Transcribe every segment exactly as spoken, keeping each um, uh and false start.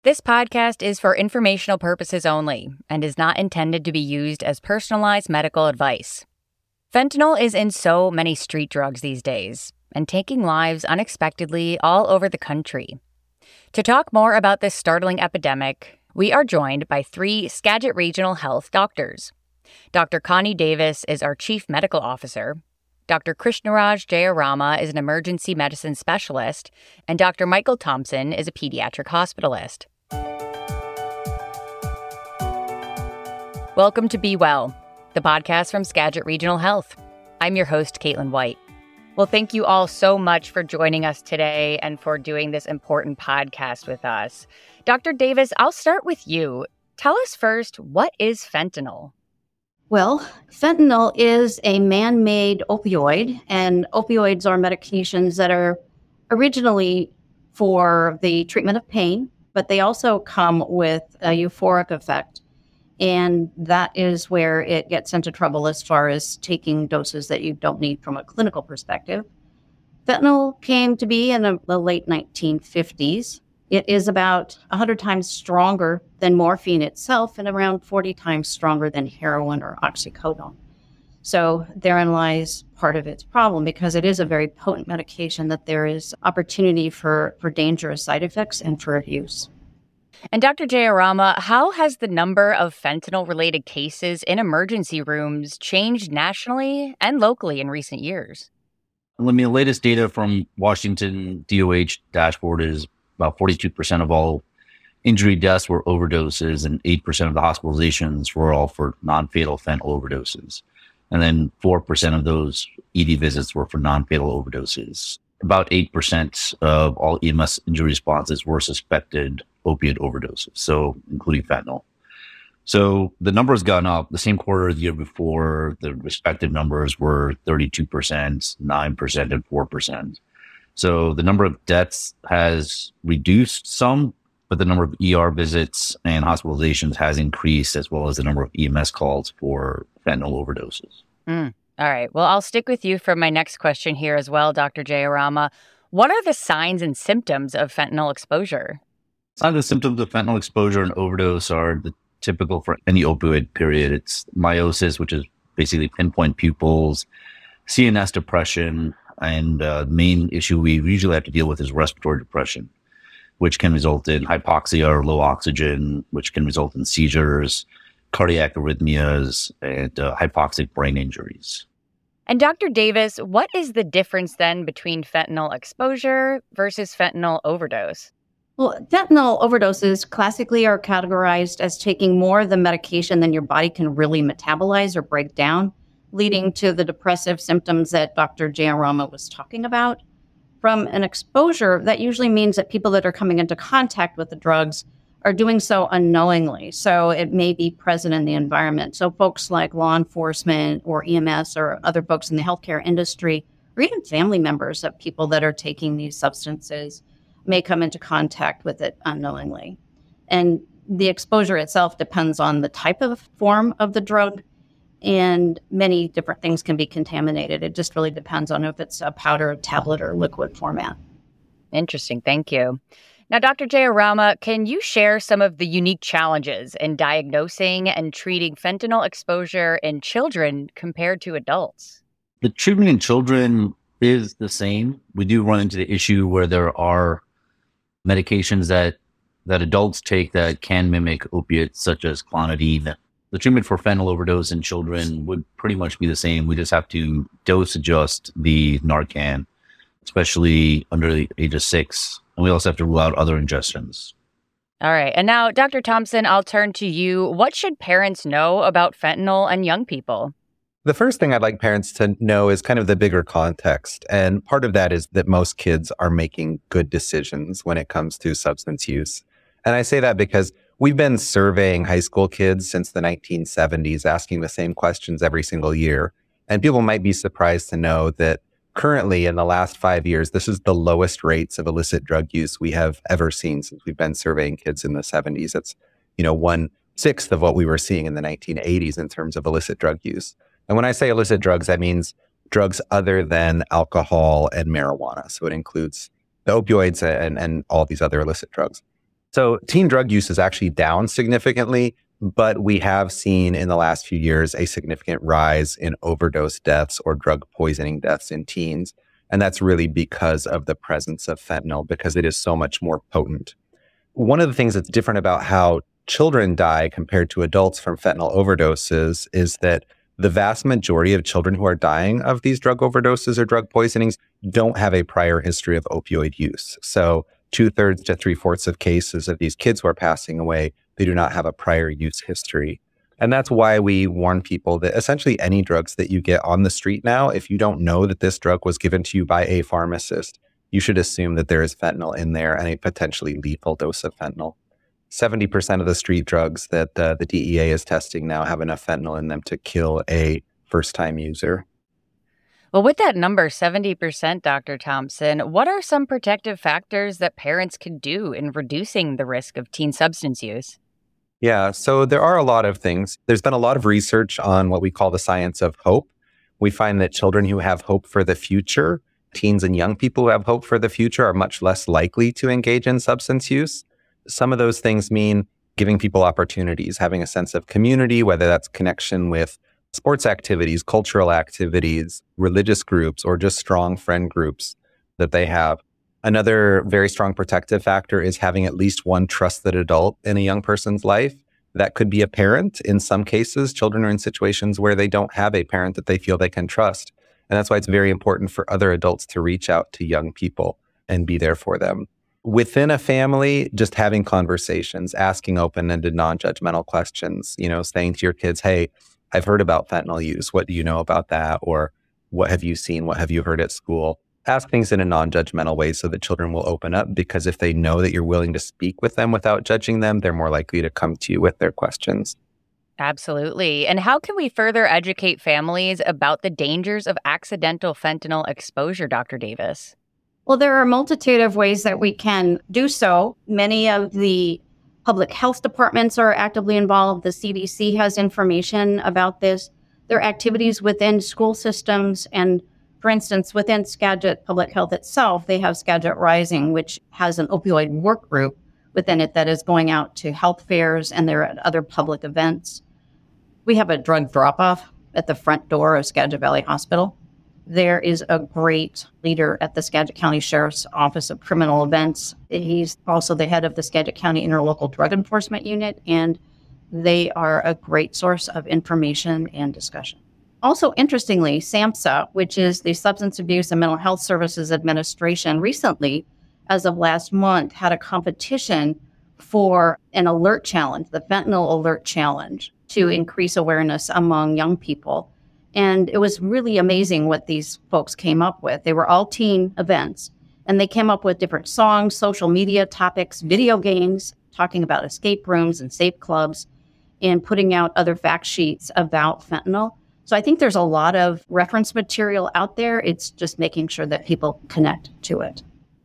This podcast is for informational purposes only and is not intended to be used as personalized medical advice. Fentanyl is in so many street drugs these days and taking lives unexpectedly all over the country. To talk more about this startling epidemic, we are joined by three Skagit Regional Health doctors. Doctor Connie Davis is our Chief Medical Officer. Doctor Krishnaraj Jayarama is an emergency medicine specialist, and Doctor Michael Thompson is a pediatric hospitalist. Welcome to Be Well, the podcast from Skagit Regional Health. I'm your host, Caitlin White. Well, thank you all so much for joining us today and for doing this important podcast with us. Doctor Davis, I'll start with you. Tell us first, what is fentanyl? Well, fentanyl is a man-made opioid, and opioids are medications that are originally for the treatment of pain, but they also come with a euphoric effect. And that is where it gets into trouble as far as taking doses that you don't need from a clinical perspective. Fentanyl came to be in the late nineteen fifties. It is about one hundred times stronger than morphine itself and around forty times stronger than heroin or oxycodone. So therein lies part of its problem, because it is a very potent medication that there is opportunity for, for dangerous side effects and for abuse. And Doctor Jayarama, how has the number of fentanyl-related cases in emergency rooms changed nationally and locally in recent years? I mean, the latest data from Washington D O H dashboard is about forty-two percent of all injury deaths were overdoses, and eight percent of the hospitalizations were all for non-fatal fentanyl overdoses. And then four percent of those E D visits were for non-fatal overdoses. About eight percent of all E M S injury responses were suspected opiate overdoses, so including fentanyl. So the number has gone up. The same quarter of the year before, the respective numbers were thirty-two percent, nine percent, and four percent. So the number of deaths has reduced some, but the number of E R visits and hospitalizations has increased, as well as the number of E M S calls for fentanyl overdoses. Mm. All right. Well, I'll stick with you for my next question here as well, Doctor Jayarama. What are the signs and symptoms of fentanyl exposure? Signs and symptoms of fentanyl exposure and overdose are the typical for any opioid period. It's meiosis, which is basically pinpoint pupils, C N S depression, and uh, the main issue we usually have to deal with is respiratory depression, which can result in hypoxia or low oxygen, which can result in seizures, cardiac arrhythmias, and uh, hypoxic brain injuries. And Doctor Davis, what is the difference then between fentanyl exposure versus fentanyl overdose? Well, fentanyl overdoses classically are categorized as taking more of the medication than your body can really metabolize or break down, leading to the depressive symptoms that Doctor Jayarama was talking about. From an exposure, that usually means that people that are coming into contact with the drugs are doing so unknowingly. So it may be present in the environment. So folks like law enforcement or E M S or other folks in the healthcare industry, or even family members of people that are taking these substances, may come into contact with it unknowingly. And the exposure itself depends on the type of form of the drug, and many different things can be contaminated. It just really depends on if it's a powder, tablet, or liquid format. Interesting. Thank you. Now, Doctor Jayarama, can you share some of the unique challenges in diagnosing and treating fentanyl exposure in children compared to adults? The treatment in children is the same. We do run into the issue where there are medications that, that adults take that can mimic opiates, such as clonidine. The treatment for fentanyl overdose in children would pretty much be the same. We just have to dose adjust the Narcan, especially under the age of six. And we also have to rule out other ingestions. All right. And now, Doctor Thompson, I'll turn to you. What should parents know about fentanyl and young people? The first thing I'd like parents to know is kind of the bigger context. And part of that is that most kids are making good decisions when it comes to substance use. And I say that because we've been surveying high school kids since the nineteen seventies, asking the same questions every single year. And people might be surprised to know that currently, in the last five years, this is the lowest rates of illicit drug use we have ever seen since we've been surveying kids in the seventies. It's, you know, one sixth of what we were seeing in the nineteen eighties in terms of illicit drug use. And when I say illicit drugs, that means drugs other than alcohol and marijuana. So it includes the opioids and, and all these other illicit drugs. So teen drug use is actually down significantly, but we have seen in the last few years a significant rise in overdose deaths or drug poisoning deaths in teens. And that's really because of the presence of fentanyl, because it is so much more potent. One of the things that's different about how children die compared to adults from fentanyl overdoses is that the vast majority of children who are dying of these drug overdoses or drug poisonings don't have a prior history of opioid use. So two-thirds to three-fourths of cases of these kids who are passing away, they do not have a prior use history. And that's why we warn people that essentially any drugs that you get on the street now, if you don't know that this drug was given to you by a pharmacist, you should assume that there is fentanyl in there and a potentially lethal dose of fentanyl. seventy percent of the street drugs that uh, the D E A is testing now have enough fentanyl in them to kill a first-time user. Well, with that number, seventy percent, Doctor Thompson, what are some protective factors that parents can do in reducing the risk of teen substance use? Yeah, so there are a lot of things. There's been a lot of research on what we call the science of hope. We find that children who have hope for the future, teens and young people who have hope for the future, are much less likely to engage in substance use. Some of those things mean giving people opportunities, having a sense of community, whether that's connection with sports activities, cultural activities, religious groups, or just strong friend groups that they have. Another very strong protective factor is having at least one trusted adult in a young person's life. That could be a parent. In some cases, children are in situations where they don't have a parent that they feel they can trust. And that's why it's very important for other adults to reach out to young people and be there for them. Within a family, just having conversations, asking open-ended, non-judgmental questions, you know, saying to your kids, hey, I've heard about fentanyl use. What do you know about that? Or what have you seen? What have you heard at school? Ask things in a non-judgmental way so that children will open up, because if they know that you're willing to speak with them without judging them, they're more likely to come to you with their questions. Absolutely. And how can we further educate families about the dangers of accidental fentanyl exposure, Doctor Davis? Well, there are a multitude of ways that we can do so. Many of the public health departments are actively involved. The C D C has information about this. There are activities within school systems, and for instance, within Skagit Public Health itself, they have Skagit Rising, which has an opioid work group within it that is going out to health fairs, and they're at other public events. We have a drug drop-off at the front door of Skagit Valley Hospital. There is a great leader at the Skagit County Sheriff's Office of Criminal Events. He's also the head of the Skagit County Interlocal Drug Enforcement Unit, and they are a great source of information and discussion. Also, interestingly, SAMHSA, which is the Substance Abuse and Mental Health Services Administration, recently, as of last month, had a competition for an alert challenge, the Fentanyl Alert Challenge, to increase awareness among young people. And it was really amazing what these folks came up with. They were all teen events, and they came up with different songs, social media topics, video games, talking about escape rooms and safe clubs, and putting out other fact sheets about fentanyl. So I think there's a lot of reference material out there. It's just making sure that people connect to it.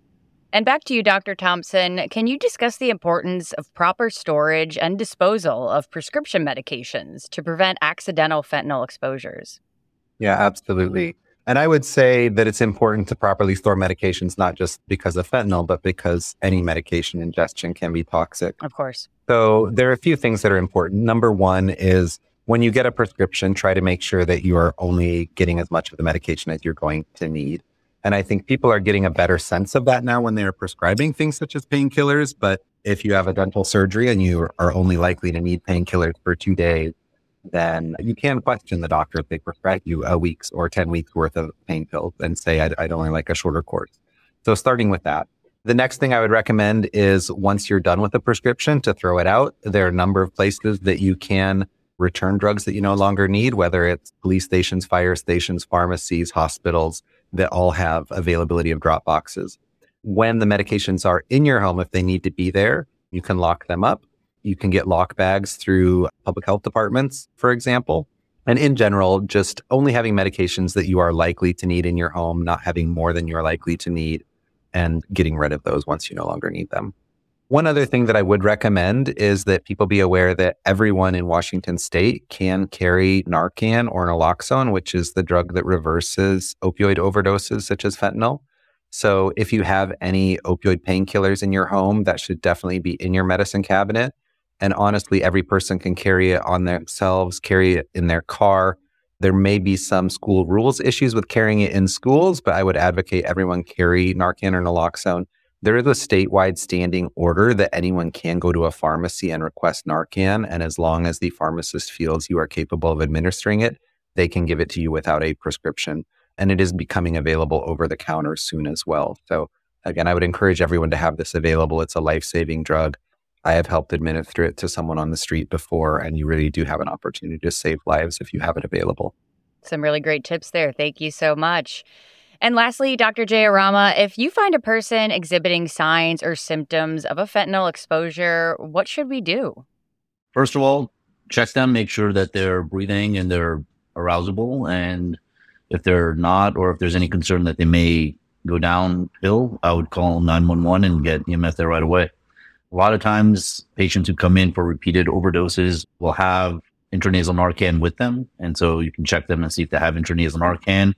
And back to you, Doctor Thompson. Can you discuss the importance of proper storage and disposal of prescription medications to prevent accidental fentanyl exposures? Yeah, absolutely. And I would say that it's important to properly store medications, not just because of fentanyl, but because any medication ingestion can be toxic. Of course. So there are a few things that are important. Number one is when you get a prescription, try to make sure that you are only getting as much of the medication as you're going to need. And I think people are getting a better sense of that now when they're prescribing things such as painkillers. But if you have a dental surgery and you are only likely to need painkillers for two days, then you can question the doctor if they prescribe you a week's or ten weeks worth of pain pills and say, I'd, I'd only like a shorter course. So starting with that. The next thing I would recommend is once you're done with the prescription, to throw it out. There are a number of places that you can return drugs that you no longer need, whether it's police stations, fire stations, pharmacies, hospitals, that all have availability of drop boxes. When the medications are in your home, if they need to be there, you can lock them up. You can get lock bags through public health departments, for example. And in general, just only having medications that you are likely to need in your home, not having more than you're likely to need, and getting rid of those once you no longer need them. One other thing that I would recommend is that people be aware that everyone in Washington state can carry Narcan or naloxone, which is the drug that reverses opioid overdoses such as fentanyl. So if you have any opioid painkillers in your home, that should definitely be in your medicine cabinet. And honestly, every person can carry it on themselves, carry it in their car. There may be some school rules issues with carrying it in schools, but I would advocate everyone carry Narcan or naloxone. There is a statewide standing order that anyone can go to a pharmacy and request Narcan. And as long as the pharmacist feels you are capable of administering it, they can give it to you without a prescription. And it is becoming available over the counter soon as well. So again, I would encourage everyone to have this available. It's a life-saving drug. I have helped administer it to someone on the street before, and you really do have an opportunity to save lives if you have it available. Some really great tips there. Thank you so much. And lastly, Doctor Jayarama, if you find a person exhibiting signs or symptoms of a fentanyl exposure, what should we do? First of all, check them, make sure that they're breathing and they're arousable. And if they're not, or if there's any concern that they may go downhill, I would call nine one one and get E M S there right away. A lot of times, patients who come in for repeated overdoses will have intranasal Narcan with them. And so you can check them and see if they have intranasal Narcan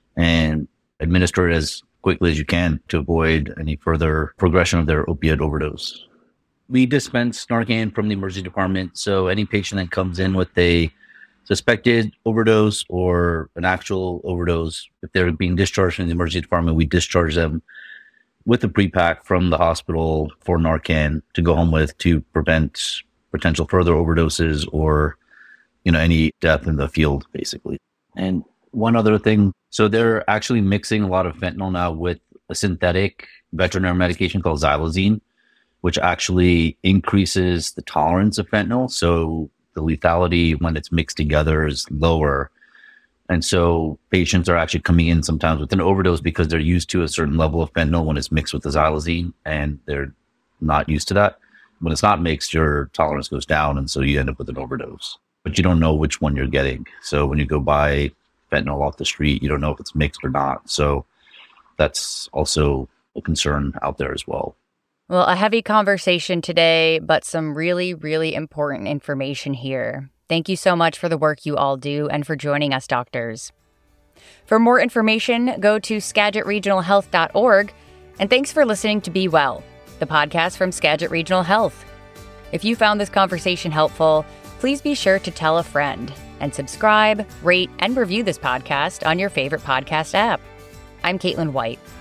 and administer it as quickly as you can to avoid any further progression of their opiate overdose. We dispense Narcan from the emergency department. So any patient that comes in with a suspected overdose or an actual overdose, if they're being discharged from the emergency department, we discharge them with a pre-pack from the hospital for Narcan to go home with to prevent potential further overdoses or, you know, any death in the field, basically. And one other thing, so they're actually mixing a lot of fentanyl now with a synthetic veterinary medication called xylazine, which actually increases the tolerance of fentanyl. So the lethality when it's mixed together is lower. And so patients are actually coming in sometimes with an overdose because they're used to a certain level of fentanyl when it's mixed with the xylazine, and they're not used to that. When it's not mixed, your tolerance goes down, and so you end up with an overdose. But you don't know which one you're getting. So when you go buy fentanyl off the street, you don't know if it's mixed or not. So that's also a concern out there as well. Well, a heavy conversation today, but some really, really important information here. Thank you so much for the work you all do and for joining us, doctors. For more information, go to skagit regional health dot org. And thanks for listening to Be Well, the podcast from Skagit Regional Health. If you found this conversation helpful, please be sure to tell a friend and subscribe, rate, and review this podcast on your favorite podcast app. I'm Caitlin White.